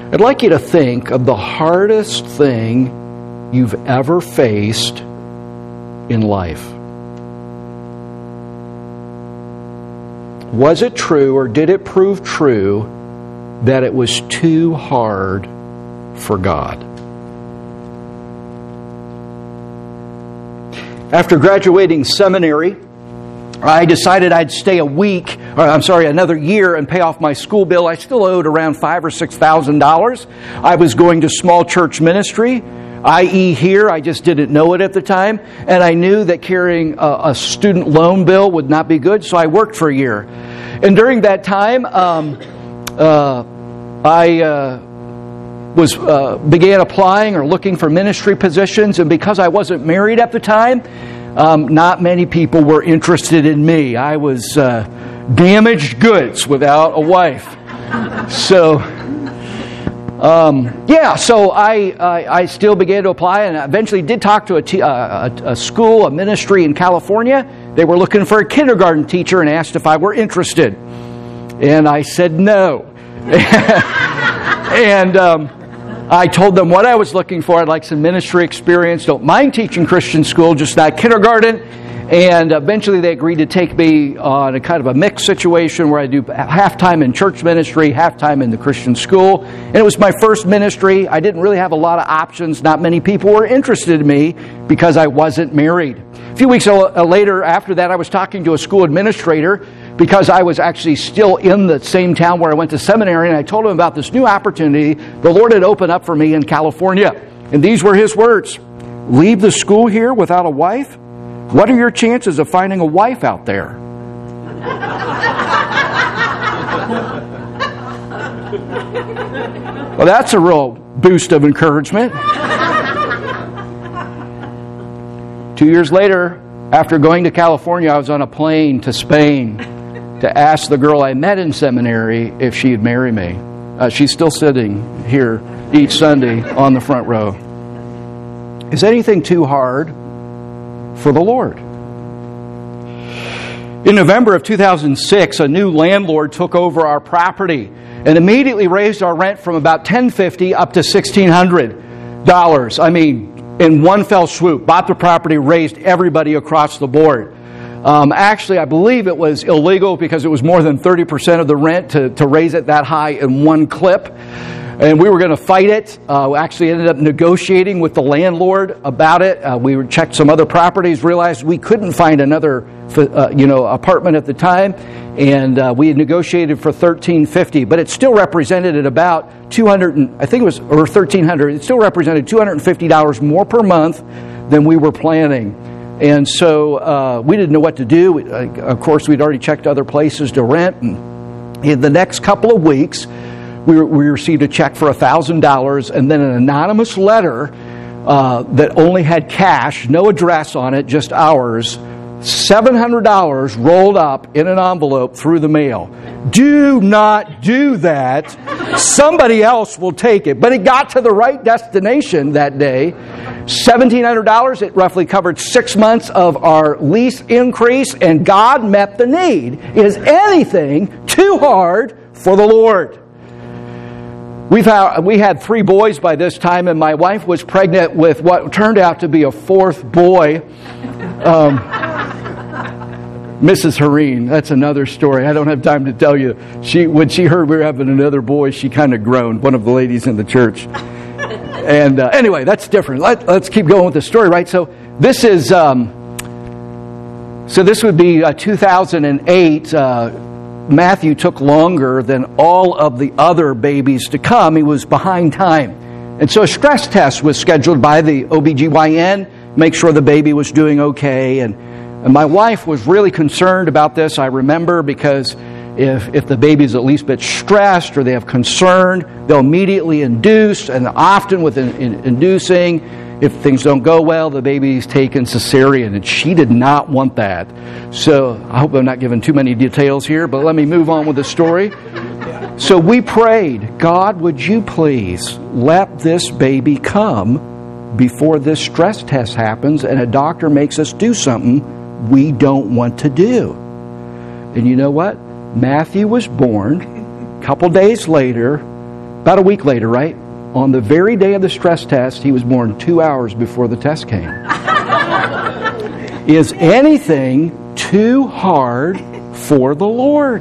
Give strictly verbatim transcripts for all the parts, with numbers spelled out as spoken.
I'd like you to think of the hardest thing you've ever faced in life. Was it true, or did it prove true, that it was too hard for God? After graduating seminary, I decided I'd stay a week, or I'm sorry, another year and pay off my school bill. I still owed around five or six thousand dollars. I was going to small church ministry, that is here. I just didn't know it at the time, and I knew that carrying a, a student loan bill would not be good, so I worked for a year. And during that time, um, uh, I uh, was uh, began applying or looking for ministry positions, and because I wasn't married at the time, Um, not many people were interested in me. I was uh, damaged goods without a wife. So, um, yeah, so I, I I still began to apply, and eventually did talk to a, t- uh, a, a school, a ministry in California. They were looking for a kindergarten teacher and asked if I were interested. And I said no. and... Um, I told them what I was looking for. I'd like some ministry experience. Don't mind teaching Christian school, just not kindergarten. And eventually they agreed to take me on a kind of a mixed situation where I do half time in church ministry, half time in the Christian school. And it was my first ministry. I didn't really have a lot of options. Not many people were interested in me because I wasn't married. A few weeks later, after that, I was talking to a school administrator because I was actually still in the same town where I went to seminary, and I told him about this new opportunity the Lord had opened up for me in California. And these were his words: "Leave the school here without a wife? What are your chances of finding a wife out there?" Well, that's a real boost of encouragement. Two years later, after going to California, I was on a plane to Spain to ask the girl I met in seminary if she'd marry me. Uh, she's still sitting here each Sunday on the front row. Is anything too hard for the Lord? In November of two thousand six, a new landlord took over our property and immediately raised our rent from about ten fifty up to sixteen hundred dollars. I mean, in one fell swoop, bought the property, raised everybody across the board. Um, actually, I believe it was illegal because it was more than thirty percent of the rent to, to raise it that high in one clip. And we were going to fight it. Uh, we actually ended up negotiating with the landlord about it. Uh, we checked some other properties, realized we couldn't find another uh, you know, apartment at the time. And uh, we had negotiated for thirteen fifty, but it still represented at about two hundred, I think it was, or thirteen hundred. It still represented two hundred fifty dollars more per month than we were planning. And so uh, we didn't know what to do. We, uh, of course, we'd already checked other places to rent. And in the next couple of weeks, we, were, we received a check for one thousand dollars and then an anonymous letter uh, that only had cash, no address on it, just ours. seven hundred dollars rolled up in an envelope through the mail. Do not do that. Somebody else will take it. But it got to the right destination that day. seventeen hundred dollars, it roughly covered six months of our lease increase, and God met the need. Is anything too hard for the Lord? We've had, we had three boys by this time, and my wife was pregnant with what turned out to be a fourth boy. Um, Missus Hareen, that's another story. I don't have time to tell you. She, when she heard we were having another boy, she kind of groaned, one of the ladies in the church. And uh, anyway, that's different. Let, let's keep going with the story, right? So this is, um, so this would be uh, two thousand eight. Uh, Matthew took longer than all of the other babies to come. He was behind time. And so a stress test was scheduled by the O B G Y N, make sure the baby was doing okay. And, and my wife was really concerned about this, I remember, because if if the baby's at least a bit stressed or they have concern, they'll immediately induce, and often with in, in, inducing, if things don't go well, the baby's taken cesarean, and she did not want that. So I hope I'm not giving too many details here, but let me move on with the story. So we prayed, God, would you please let this baby come before this stress test happens and a doctor makes us do something we don't want to do. And you know what? Matthew was born. A couple days later, About a week later, right? On the very day of the stress test, he was born two hours before the test came. Is anything too hard for the Lord?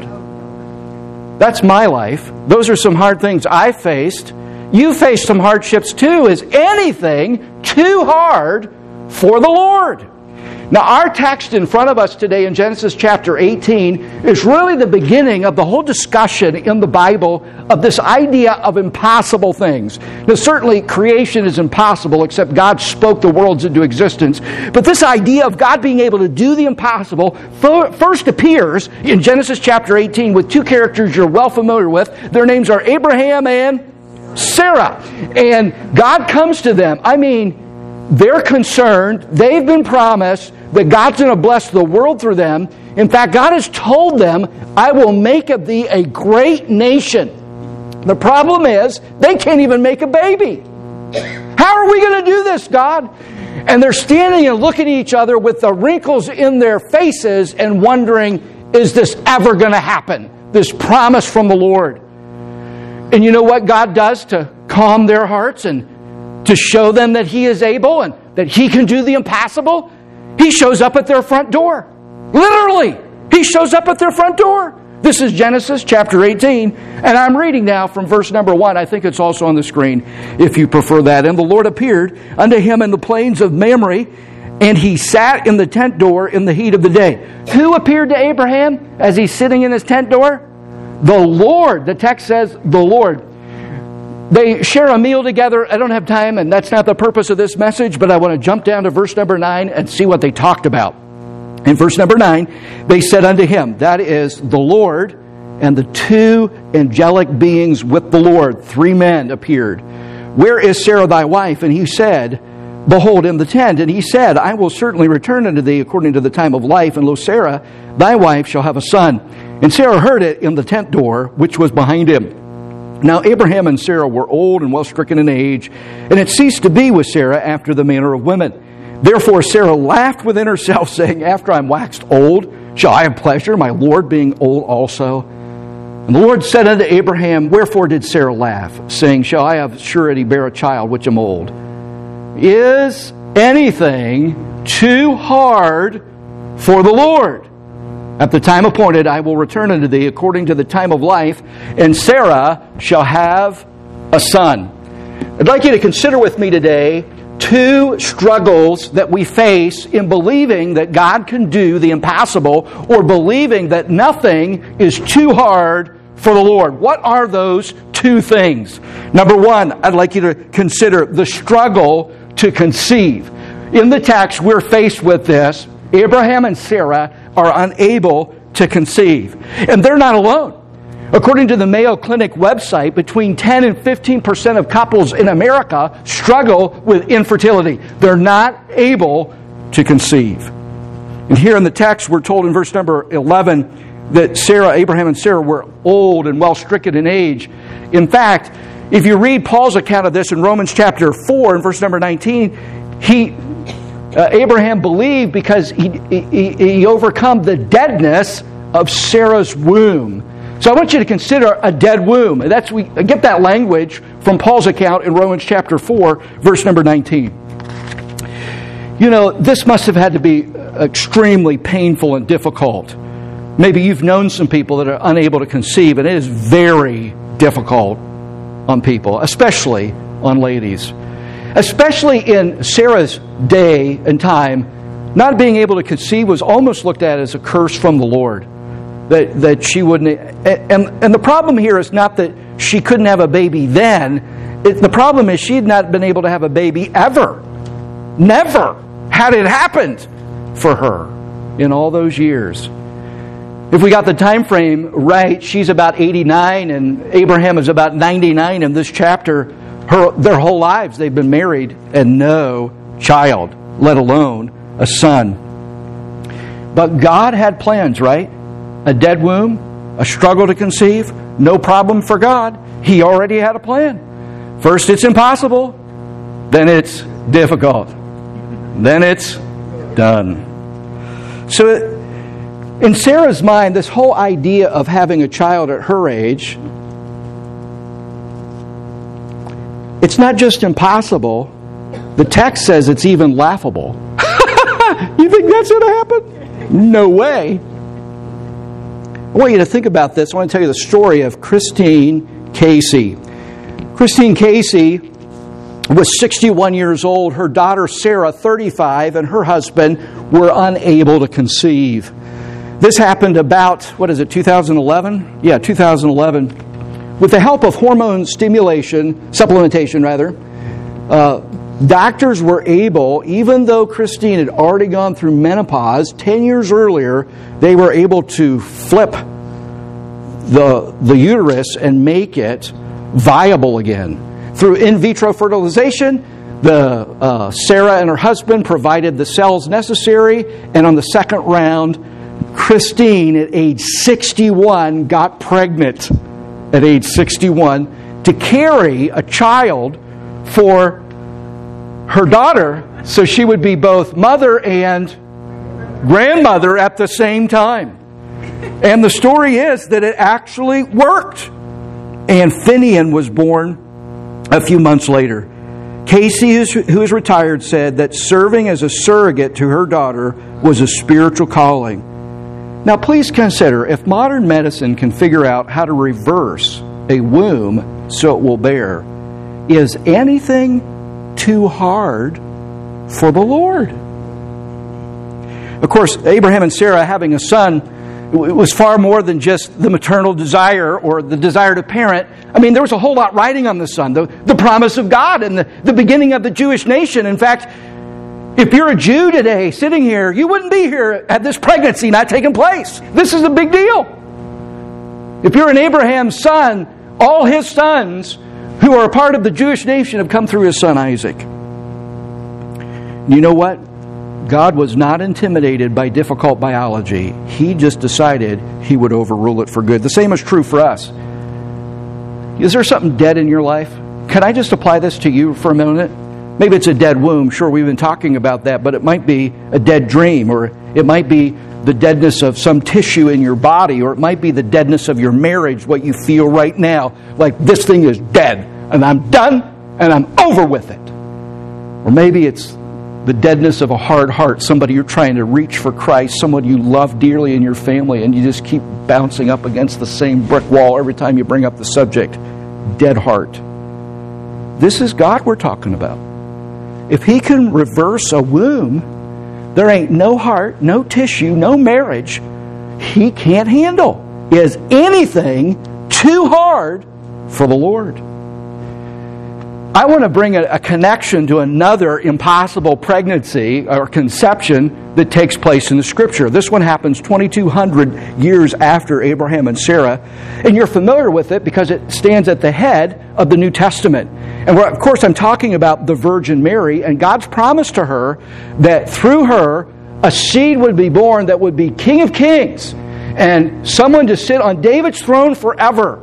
That's my life. Those are some hard things I faced. You faced some hardships too. Is anything too hard for the Lord? Now, our text in front of us today in Genesis chapter eighteen is really the beginning of the whole discussion in the Bible of this idea of impossible things. Now, certainly creation is impossible except God spoke the worlds into existence. But this idea of God being able to do the impossible first appears in Genesis chapter eighteen with two characters you're well familiar with. Their names are Abraham and Sarah. And God comes to them. I mean, they're concerned. They've been promised that God's going to bless the world through them. In fact, God has told them, I will make of thee a great nation. The problem is, they can't even make a baby. How are we going to do this, God? And they're standing and looking at each other with the wrinkles in their faces and wondering, is this ever going to happen? This promise from the Lord. And you know what God does to calm their hearts and to show them that He is able and that He can do the impossible? He shows up at their front door. Literally, He shows up at their front door. This is Genesis chapter eighteen, and I'm reading now from verse number one. I think it's also on the screen if you prefer that. And the Lord appeared unto him in the plains of Mamre, and he sat in the tent door in the heat of the day. Who appeared to Abraham as he's sitting in his tent door? The Lord. The text says the Lord. They share a meal together. I don't have time, and that's not the purpose of this message, but I want to jump down to verse number nine and see what they talked about. In verse number nine, they said unto him, that is the Lord, and the two angelic beings with the Lord, three men appeared. Where is Sarah thy wife? And he said, behold, in the tent. And he said, I will certainly return unto thee according to the time of life, and lo, Sarah, thy wife, shall have a son. And Sarah heard it in the tent door, which was behind him. Now Abraham and Sarah were old and well stricken in age, and it ceased to be with Sarah after the manner of women. Therefore Sarah laughed within herself, saying, after I am waxed old, shall I have pleasure, my Lord being old also? And the Lord said unto Abraham, wherefore did Sarah laugh, saying, shall I of surety bear a child which am old? Is anything too hard for the Lord? At the time appointed, I will return unto thee according to the time of life, and Sarah shall have a son. I'd like you to consider with me today two struggles that we face in believing that God can do the impossible, or believing that nothing is too hard for the Lord. What are those two things? Number one, I'd like you to consider the struggle to conceive. In the text, we're faced with this. Abraham and Sarah are unable to conceive. And they're not alone. According to the Mayo Clinic website, between ten and fifteen percent of couples in America struggle with infertility. They're not able to conceive. And here in the text, we're told in verse number eleven that Sarah, Abraham and Sarah were old and well stricken in age. In fact, if you read Paul's account of this in Romans chapter four and verse number nineteen, he Uh, Abraham believed because he, he, he overcome the deadness of Sarah's womb. So I want you to consider a dead womb. That's we get that language from Paul's account in Romans chapter four, verse number nineteen. You know, this must have had to be extremely painful and difficult. Maybe you've known some people that are unable to conceive, and it is very difficult on people, especially on ladies. Especially in Sarah's day and time, not being able to conceive was almost looked at as a curse from the Lord. That that she wouldn't... And, and the problem here is not that she couldn't have a baby then. It, the problem is she had not been able to have a baby ever. Never had it happened for her in all those years. If we got the time frame right, she's about eighty-nine and Abraham is about ninety-nine in this chapter. Her, their whole lives they've been married and no child, let alone a son. But God had plans, right? A dead womb, a struggle to conceive, no problem for God. He already had a plan. First it's impossible, then it's difficult, then it's done. So in Sarah's mind, this whole idea of having a child at her age It's not just impossible. The text says it's even laughable. You think that's going to happen? No way. I want you to think about this. I want to tell you the story of Christine Casey. Christine Casey was sixty-one years old. Her daughter Sarah, thirty-five, and her husband were unable to conceive. This happened about, what is it, two thousand eleven? Yeah, two thousand eleven. With the help of hormone stimulation, supplementation rather, uh, doctors were able, even though Christine had already gone through menopause ten years earlier, they were able to flip the, the uterus and make it viable again. Through in vitro fertilization, the uh, Sarah and her husband provided the cells necessary, and on the second round, Christine, at age sixty-one, got pregnant at age sixty-one to carry a child for her daughter, so she would be both mother and grandmother at the same time. And the story is that it actually worked. And Finian was born a few months later. Casey, who is retired, said that serving as a surrogate to her daughter was a spiritual calling. Now please consider, if modern medicine can figure out how to reverse a womb so it will bear, is anything too hard for the Lord? Of course, Abraham and Sarah having a son, it was far more than just the maternal desire or the desire to parent. I mean, there was a whole lot riding on the son. The, the promise of God and the, the beginning of the Jewish nation. In fact, if you're a Jew today sitting here, you wouldn't be here had this pregnancy not taken place. This is a big deal. If you're an Abraham's son, all his sons who are a part of the Jewish nation have come through his son Isaac. You know what? God was not intimidated by difficult biology. He just decided He would overrule it for good. The same is true for us. Is there something dead in your life? Can I just apply this to you for a minute? Maybe it's a dead womb. Sure, we've been talking about that, but it might be a dead dream, or it might be the deadness of some tissue in your body, or it might be the deadness of your marriage, what you feel right now, like this thing is dead, and I'm done, and I'm over with it. Or maybe it's the deadness of a hard heart, somebody you're trying to reach for Christ, someone you love dearly in your family, and you just keep bouncing up against the same brick wall every time you bring up the subject. Dead heart. This is God we're talking about. If He can reverse a womb, there ain't no heart, no tissue, no marriage He can't handle. Is anything too hard for the Lord? I want to bring a, a connection to another impossible pregnancy or conception that takes place in the Scripture. This one happens twenty-two hundred years after Abraham and Sarah. And you're familiar with it because it stands at the head of the New Testament. And of course I'm talking about the Virgin Mary and God's promise to her that through her a seed would be born that would be King of Kings and someone to sit on David's throne forever.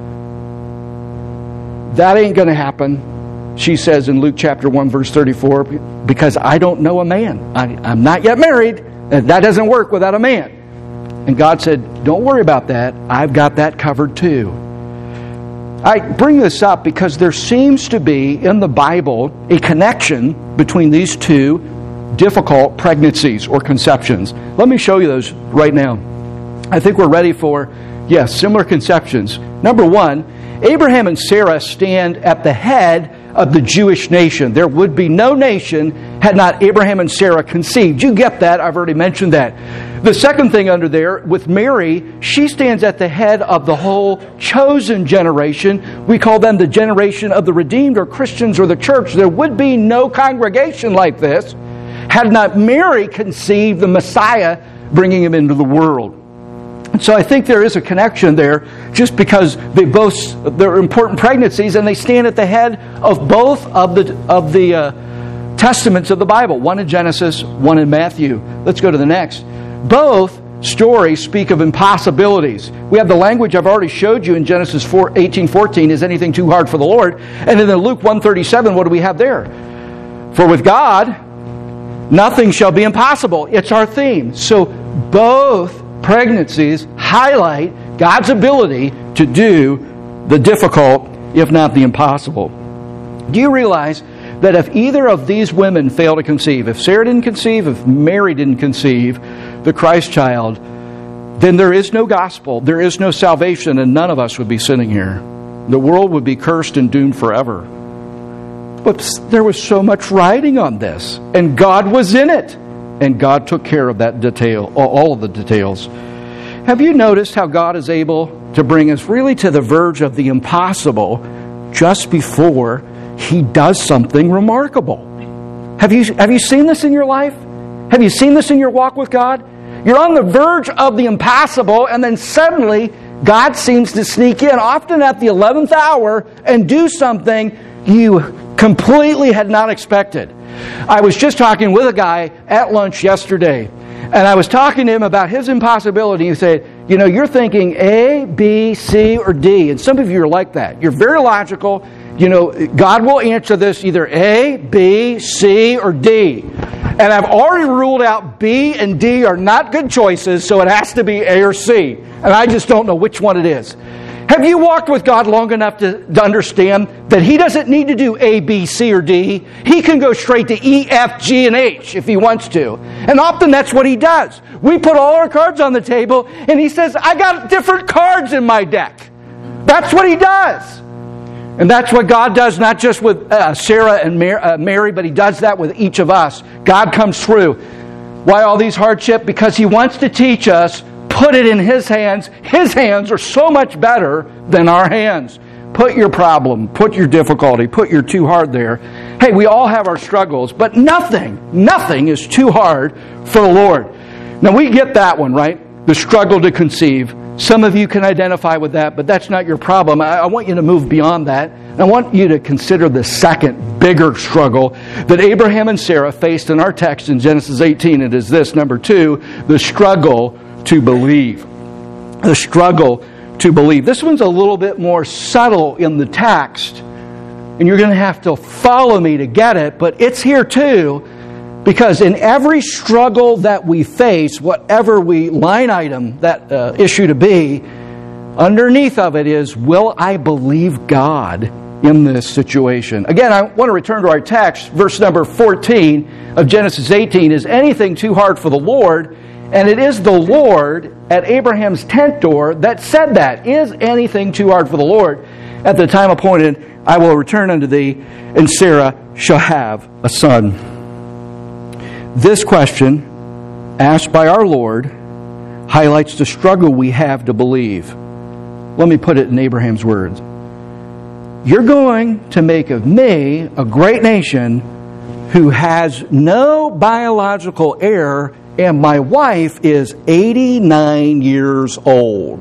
That ain't going to happen, she says in Luke chapter one, verse thirty-four, because I don't know a man. I, I'm not yet married, and that doesn't work without a man. And God said, don't worry about that. I've got that covered too. I bring this up because there seems to be in the Bible a connection between these two difficult pregnancies or conceptions. Let me show you those right now. I think we're ready for, yes, similar conceptions. Number one, Abraham and Sarah stand at the head of the Jewish nation. There would be no nation had not Abraham and Sarah conceived. You get that. I've already mentioned that. The second thing under there, with Mary, she stands at the head of the whole chosen generation. We call them the generation of the redeemed or Christians or the church. There would be no congregation like this had not Mary conceived the Messiah, bringing him into the world. And so I think there is a connection there just because they both, they're important pregnancies and they stand at the head of both of the of the uh, testaments of the Bible. One in Genesis, one in Matthew. Let's go to the next. Both stories speak of impossibilities. We have the language I've already showed you in Genesis four, eighteen fourteen. Is anything too hard for the Lord? And then in Luke one thirty-seven, what do we have there? For with God, nothing shall be impossible. It's our theme. So both pregnancies highlight God's ability to do the difficult, if not the impossible. Do you realize that if either of these women fail to conceive, if Sarah didn't conceive, if Mary didn't conceive the Christ child, then there is no gospel, there is no salvation, and none of us would be sitting here. The world would be cursed and doomed forever. But there was so much riding on this, and God was in it, and God took care of that detail, all of the details. Have you noticed how God is able to bring us really to the verge of the impossible just before He does something remarkable? Have you, have you seen this in your life? Have you seen this in your walk with God? You're on the verge of the impossible, and then suddenly God seems to sneak in, often at the eleventh hour, and do something you completely had not expected. I was just talking with a guy at lunch yesterday, and I was talking to him about his impossibility. He said, you know, you're thinking A, B, C, or D, and some of you are like that. You're very logical. You know, God will answer this either A, B, C, or D. And I've already ruled out B and D are not good choices, so it has to be A or C. And I just don't know which one it is. Have you walked with God long enough to, to understand that He doesn't need to do A, B, C, or D? He can go straight to E, F, G, and H if He wants to. And often that's what He does. We put all our cards on the table, and He says, I got different cards in my deck. That's what He does. And that's what God does, not just with uh, Sarah and Mary, uh, Mary, but He does that with each of us. God comes through. Why all these hardships? Because He wants to teach us, put it in His hands. His hands are so much better than our hands. Put your problem, put your difficulty, put your too hard there. Hey, we all have our struggles, but nothing, nothing is too hard for the Lord. Now we get that one, right? The struggle to conceive. Some of you can identify with that, but that's not your problem. I, I want you to move beyond that. I want you to consider the second, bigger struggle that Abraham and Sarah faced in our text in Genesis eighteen. It is this, number two, the struggle to believe. The struggle to believe. This one's a little bit more subtle in the text, and you're going to have to follow me to get it, but it's here too, because in every struggle that we face, whatever we line item that uh, issue to be, underneath of it is, will I believe God in this situation? Again, I want to return to our text. Verse number fourteen of Genesis eighteen, is anything too hard for the Lord? And it is the Lord at Abraham's tent door that said that. Is anything too hard for the Lord? At the time appointed, I will return unto thee, and Sarah shall have a son. This question, asked by our Lord, highlights the struggle we have to believe. Let me put it in Abraham's words. You're going to make of me a great nation who has no biological heir, and my wife is eighty-nine years old.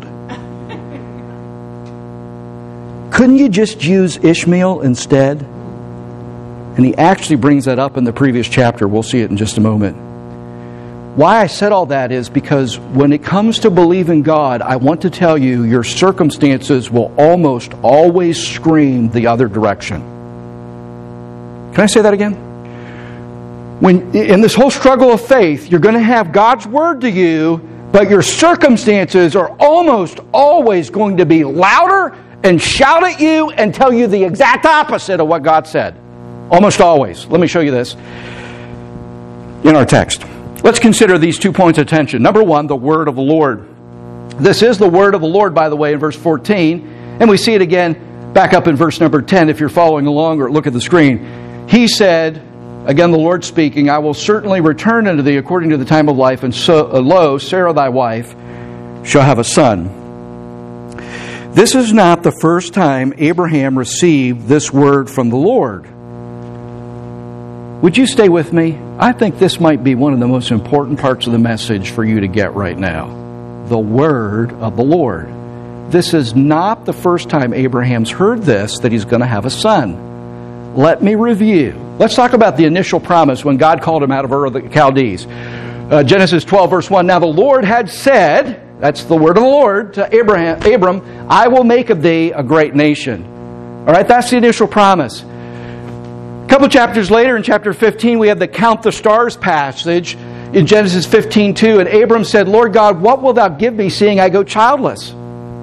Couldn't you just use Ishmael instead? And he actually brings that up in the previous chapter. We'll see it in just a moment. Why I said all that is because when it comes to believing God, I want to tell you, your circumstances will almost always scream the other direction. Can I say that again? When in this whole struggle of faith, you're going to have God's Word to you, but your circumstances are almost always going to be louder and shout at you and tell you the exact opposite of what God said. Almost always. Let me show you this in our text. Let's consider these two points of attention. Number one, the Word of the Lord. This is the Word of the Lord, by the way, in verse fourteen. And we see it again back up in verse number ten if you're following along or look at the screen. He said, again, the Lord speaking, I will certainly return unto thee according to the time of life, and so, uh, lo, Sarah thy wife shall have a son. This is not the first time Abraham received this word from the Lord. Would you stay with me? I think this might be one of the most important parts of the message for you to get right now. The word of the Lord. This is not the first time Abraham's heard this, that he's going to have a son. Let me review. Let's talk about the initial promise when God called him out of Ur of the Chaldees. Uh, Genesis twelve, verse one. Now the Lord had said, that's the word of the Lord, to Abraham, Abram, I will make of thee a great nation. All right, that's the initial promise. A couple chapters later, in chapter fifteen, we have the Count the Stars passage in Genesis fifteen two. And Abram said, Lord God, what wilt thou give me, seeing I go childless?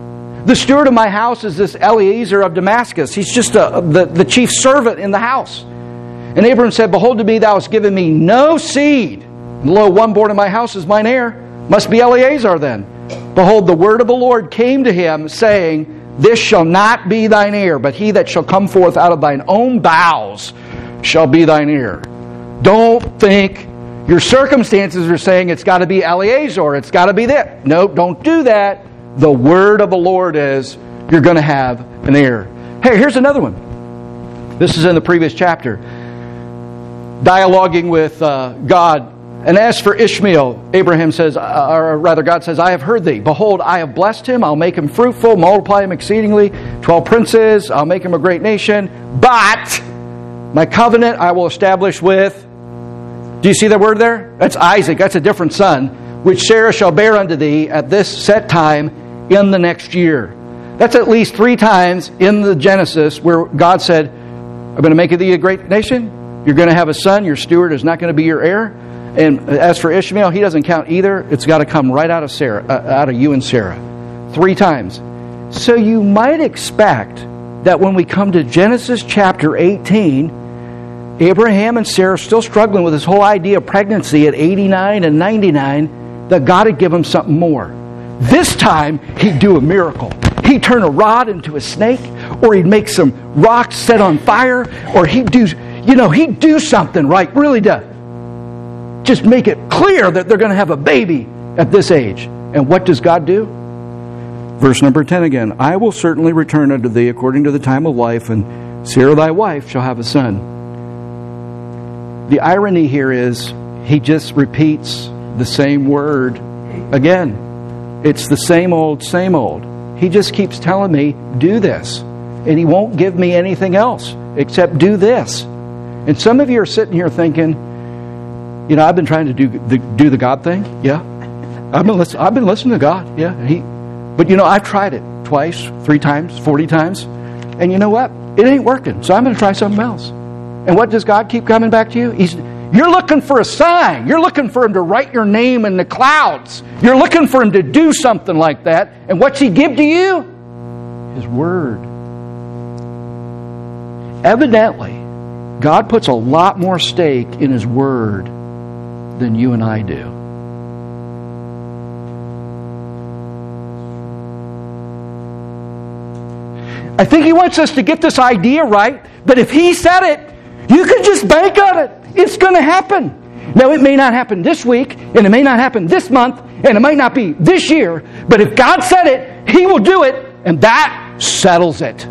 The steward of my house is this Eliezer of Damascus. He's just a, the, the chief servant in the house. And Abraham said, behold, to me thou hast given me no seed. And lo, one born in my house is mine heir. Must be Eliezer then. Behold, the word of the Lord came to him, saying, this shall not be thine heir, but he that shall come forth out of thine own bowels shall be thine heir. Don't think your circumstances are saying it's got to be Eliezer, it's got to be that. No, don't do that. The word of the Lord is you're going to have an heir. Hey, here's another one. This is in the previous chapter. Dialoguing with uh, God. And as for Ishmael, Abraham says, uh, or rather God says, I have heard thee. Behold, I have blessed him. I'll make him fruitful, multiply him exceedingly. Twelve princes, I'll make him a great nation. But my covenant I will establish with... Do you see that word there? That's Isaac. That's a different son. Which Sarah shall bear unto thee at this set time in the next year. That's at least three times in the Genesis where God said, I'm going to make thee a great nation. You're going to have a son. Your steward is not going to be your heir. And as for Ishmael, he doesn't count either. It's got to come right out of Sarah, uh, out of you and Sarah. Three times. So you might expect that when we come to Genesis chapter eighteen, Abraham and Sarah are still struggling with this whole idea of pregnancy at eighty-nine and ninety-nine, that God would give them something more. This time, he'd do a miracle. He'd turn a rod into a snake, or he'd make some rocks set on fire, or he'd do, you know, he'd do something, right? Really does. Just make it clear that they're going to have a baby at this age. And what does God do? Verse number ten again. I will certainly return unto thee according to the time of life, and Sarah thy wife shall have a son. The irony here is he just repeats the same word again. It's the same old, same old. He just keeps telling me, do this. And he won't give me anything else except do this. And some of you are sitting here thinking, you know, I've been trying to do the, do the God thing. Yeah. I've been, listen, I've been listening to God. Yeah. He, but, you know, I've tried it twice, three times, forty times. And you know what? It ain't working. So I'm going to try something else. And what does God keep coming back to you? He's, you're looking for a sign. You're looking for him to write your name in the clouds. You're looking for him to do something like that. And what's he give to you? His word. Evidently, God puts a lot more stake in his word than you and I do. I think he wants us to get this idea right, that if he said it, you can just bank on it. It's going to happen. Now, it may not happen this week, and it may not happen this month, and it might not be this year, but if God said it, he will do it, and that settles it.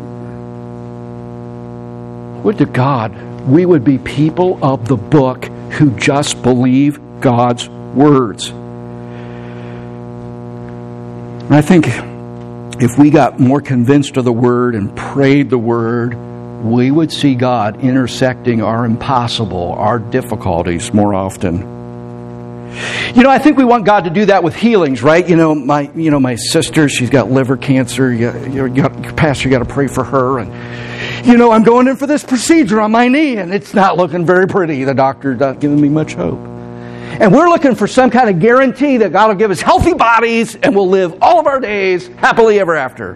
Would to God we would be people of the book who just believe God's words. And I think if we got more convinced of the word and prayed the word, we would see God intersecting our impossible, our difficulties more often. You know, I think we want God to do that with healings, right? You know, my you know my sister, she's got liver cancer. You, you got, Pastor, you got to pray for her. And, you know, I'm going in for this procedure on my knee, and it's not looking very pretty. The doctor's not giving me much hope. And we're looking for some kind of guarantee that God will give us healthy bodies and we'll live all of our days happily ever after.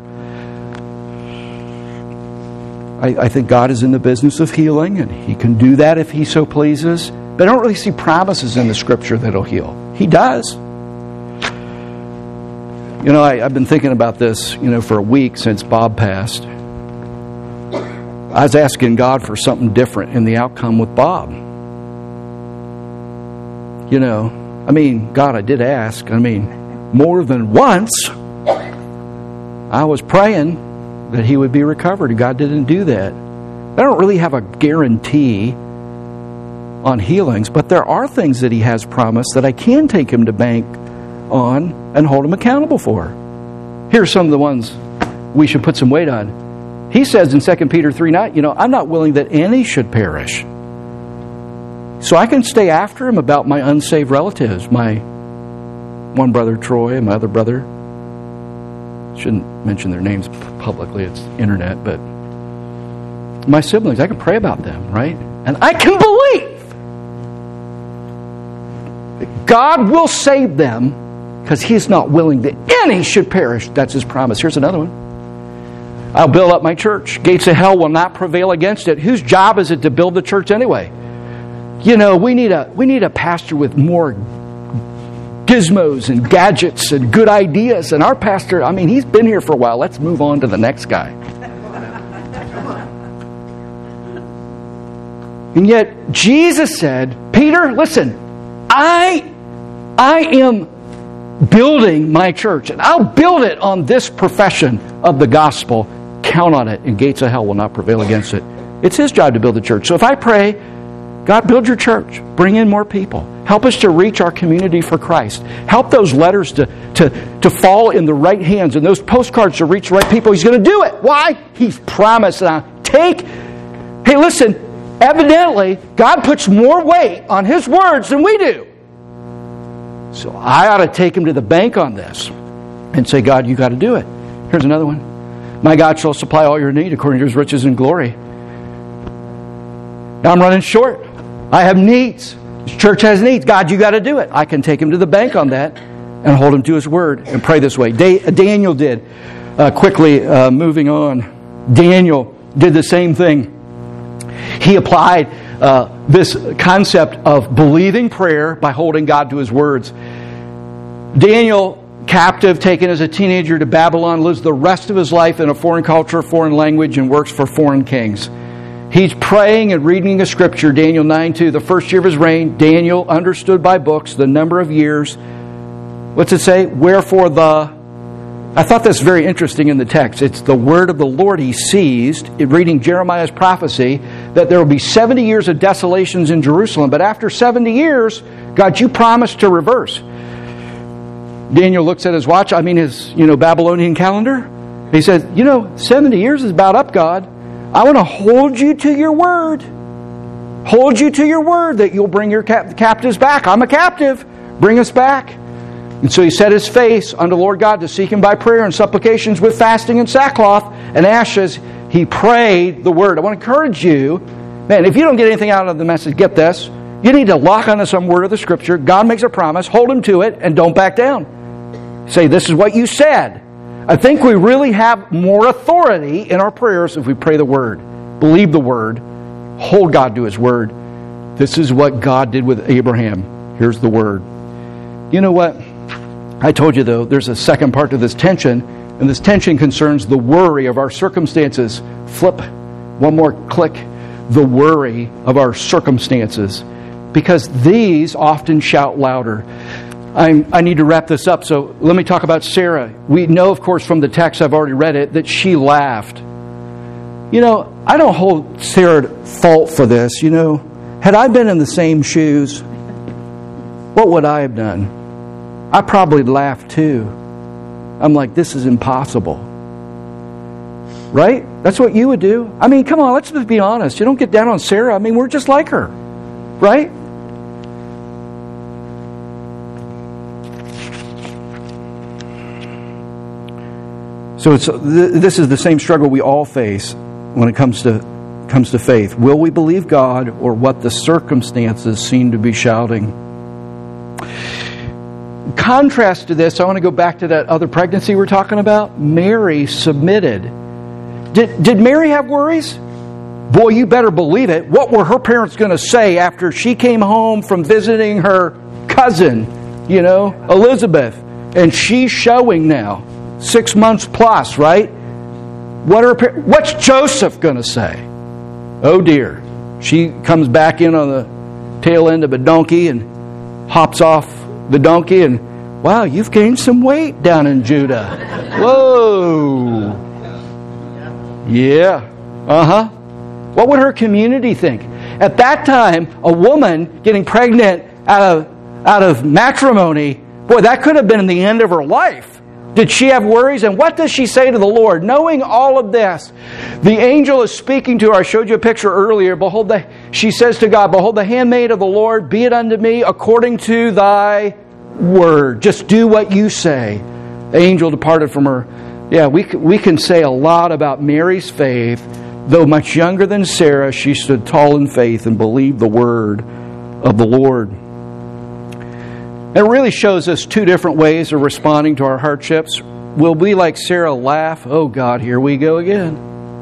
I, I think God is in the business of healing, and he can do that if he so pleases. But I don't really see promises in the Scripture that he'll heal. He does. You know, I, I've been thinking about this, you know, for a week since Bob passed. I was asking God for something different in the outcome with Bob. You know, I mean, God, I did ask. I mean, more than once, I was praying that he would be recovered. God didn't do that. I don't really have a guarantee on healings, but there are things that he has promised that I can take him to bank on and hold him accountable for. Here's some of the ones we should put some weight on. He says in Second Peter three nine, you know, I'm not willing that any should perish. So I can stay after him about my unsaved relatives, my one brother Troy and my other brother. Shouldn't mention their names publicly, it's internet, but my siblings, I can pray about them, right? And I can believe God will save them because He is not willing that any should perish. That's His promise. Here's another one. I'll build up my church. Gates of hell will not prevail against it. Whose job is it to build the church anyway? You know, we need a we need a pastor with more gizmos and gadgets and good ideas. And our pastor, I mean, he's been here for a while. Let's move on to the next guy. And yet, Jesus said, Peter, listen, I, I am building my church, and I'll build it on this profession of the gospel. Count on it, and gates of hell will not prevail against it. It's His job to build the church. So if I pray, God, build your church. Bring in more people. Help us to reach our community for Christ. Help those letters to, to, to fall in the right hands and those postcards to reach the right people. He's going to do it. Why? He's promised. Now, take, hey, listen, evidently, God puts more weight on His words than we do. So I ought to take Him to the bank on this and say, God, you got to do it. Here's another one. My God shall supply all your need according to His riches and glory. Now I'm running short. I have needs. This church has needs. God, you got to do it. I can take Him to the bank on that and hold Him to His word and pray this way. Da- Daniel did. Uh, quickly, uh, moving on. Daniel did the same thing. He applied uh, this concept of believing prayer by holding God to His words. Daniel, captive, taken as a teenager to Babylon, lives the rest of his life in a foreign culture, foreign language, and works for foreign kings. He's praying and reading the scripture, Daniel nine two. The first year of his reign, Daniel understood by books the number of years. What's it say? Wherefore the... I thought that's very interesting in the text. It's the word of the Lord he seized, in reading Jeremiah's prophecy, that there will be seventy years of desolations in Jerusalem. But after seventy years, God, you promised to reverse. Daniel looks at his watch, I mean his, you know, Babylonian calendar. He says, you know, seventy years is about up, God. I want to hold you to your word. Hold you to your word that you'll bring your cap- captives back. I'm a captive. Bring us back. And so he set his face unto Lord God to seek Him by prayer and supplications with fasting and sackcloth and ashes. He prayed the word. I want to encourage you, man, if you don't get anything out of the message, get this. You need to lock onto some word of the scripture. God makes a promise. Hold Him to it and don't back down. Say, this is what you said. I think we really have more authority in our prayers if we pray the word. Believe the word. Hold God to His word. This is what God did with Abraham. Here's the word. You know what? I told you, though, there's a second part to this tension, and this tension concerns the worry of our circumstances. Flip one more click. The worry of our circumstances. Because these often shout louder. I'm, I need to wrap this up, so let me talk about Sarah. We know, of course, from the text, I've already read it, that she laughed. You know, I don't hold Sarah at fault for this. You know, had I been in the same shoes, what would I have done? I probably laughed too. I'm like, this is impossible. Right? That's what you would do. I mean, come on, let's just be honest. You don't get down on Sarah. I mean, we're just like her. Right? So it's, this is the same struggle we all face when it comes to comes to faith. Will we believe God or what the circumstances seem to be shouting? Contrast to this, I want to go back to that other pregnancy we're talking about. Mary submitted. Did, did Mary have worries? Boy, you better believe it. What were her parents going to say after she came home from visiting her cousin, you know, Elizabeth, and she's showing now, six months plus, right? What are her, what's Joseph going to say? Oh dear. She comes back in on the tail end of a donkey and hops off the donkey, and wow, you've gained some weight down in Judah. Whoa. Yeah. Uh-huh. What would her community think? At that time, a woman getting pregnant out of out of matrimony, boy, that could have been the end of her life. Did she have worries? And what does she say to the Lord? Knowing all of this, the angel is speaking to her. I showed you a picture earlier. Behold, the, she says to God, behold, the handmaid of the Lord, be it unto me according to thy word. Just do what you say. The angel departed from her. Yeah, we, we can say a lot about Mary's faith. Though much younger than Sarah, she stood tall in faith and believed the word of the Lord. It really shows us two different ways of responding to our hardships. Will we, like Sarah, laugh, "Oh God, here we go again"?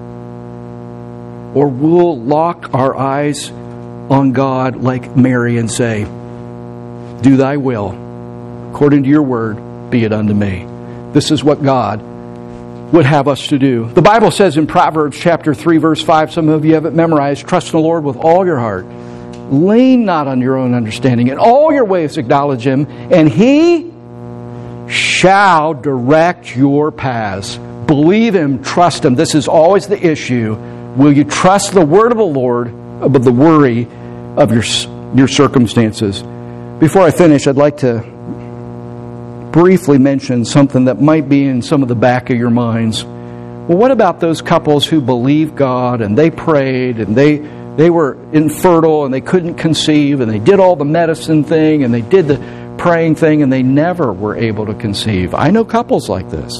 Or we'll lock our eyes on God like Mary and say, "Do thy will, according to your word, be it unto me." This is what God would have us to do. The Bible says in Proverbs chapter three, verse five, some of you have it memorized, "Trust in the Lord with all your heart. Lean not on your own understanding. In all your ways acknowledge Him, and He shall direct your paths." Believe Him, trust Him. This is always the issue. Will you trust the word of the Lord above the worry of your, your circumstances? Before I finish, I'd like to briefly mention something that might be in some of the back of your minds. Well, what about those couples who believed God and they prayed and they they were infertile and they couldn't conceive and they did all the medicine thing and they did the praying thing and they never were able to conceive? I know couples like this.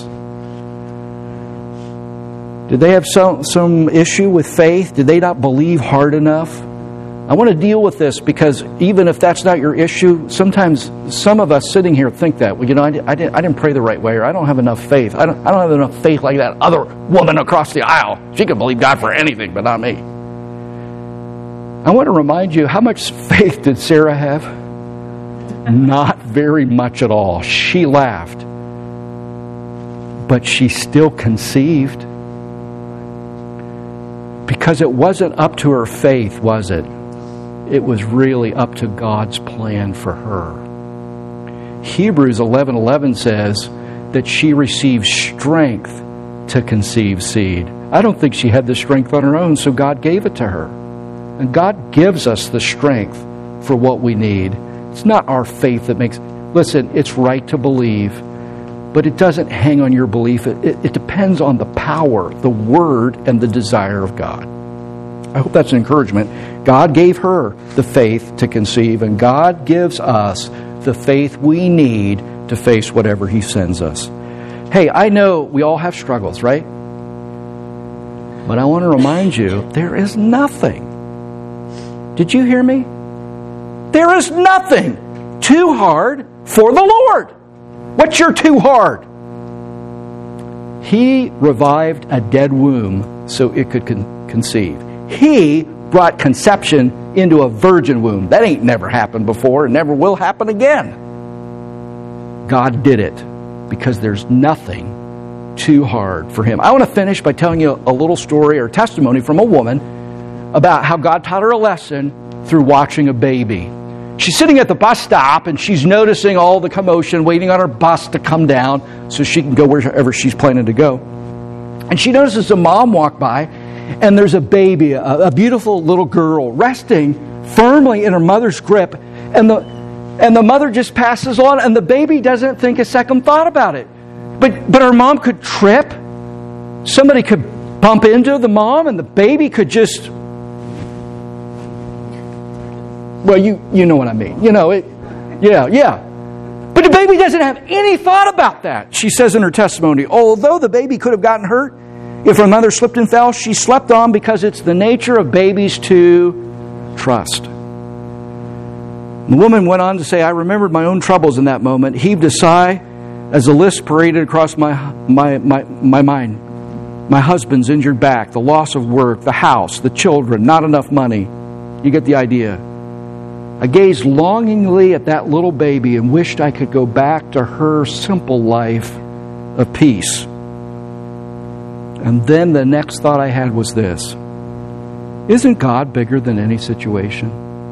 Did they have some, some issue with faith? Did they not believe hard enough? I want to deal with this because even if that's not your issue, sometimes some of us sitting here think that, well, you know, I, I, didn't, I didn't pray the right way, or I don't have enough faith. I don't, I don't have enough faith like that other woman across the aisle. She can believe God for anything, but not me. I want to remind you, how much faith did Sarah have? Not very much at all. She laughed, but she still conceived. Because it wasn't up to her faith, was it? It was really up to God's plan for her. Hebrews eleven eleven says that she received strength to conceive seed. I don't think she had the strength on her own, so God gave it to her. And God gives us the strength for what we need. It's not our faith that makes... Listen, it's right to believe, but it doesn't hang on your belief. It, it, it depends on the power, the word, and the desire of God. I hope that's an encouragement. God gave her the faith to conceive, and God gives us the faith we need to face whatever He sends us. Hey, I know we all have struggles, right? But I want to remind you, there is nothing. Did you hear me? There is nothing too hard for the Lord. What's your too hard? He revived a dead womb so it could con- conceive. He brought conception into a virgin womb. That ain't never happened before and never will happen again. God did it because there's nothing too hard for Him. I want to finish by telling you a little story or testimony from a woman about how God taught her a lesson through watching a baby. She's sitting at the bus stop and she's noticing all the commotion, waiting on her bus to come down so she can go wherever she's planning to go. And she notices a mom walk by, and there's a baby, a, a beautiful little girl, resting firmly in her mother's grip. And the and the mother just passes on, and the baby doesn't think a second thought about it. But but her mom could trip. Somebody could bump into the mom, and the baby could just... Well, you, you know what I mean. You know, it. Yeah, yeah. But the baby doesn't have any thought about that. She says in her testimony, although the baby could have gotten hurt if her mother slipped and fell, she slept on because it's the nature of babies to trust. The woman went on to say, I remembered my own troubles in that moment, heaved a sigh as the list paraded across my, my, my, my mind. My husband's injured back, the loss of work, the house, the children, not enough money. You get the idea. I gazed longingly at that little baby and wished I could go back to her simple life of peace. And then the next thought I had was this: isn't God bigger than any situation?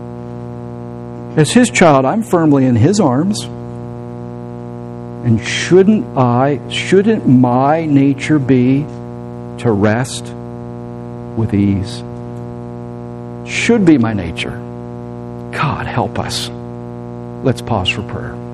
As His child, I'm firmly in His arms. And shouldn't I, shouldn't my nature be to rest with ease? Should be my nature. God, help us. Let's pause for prayer.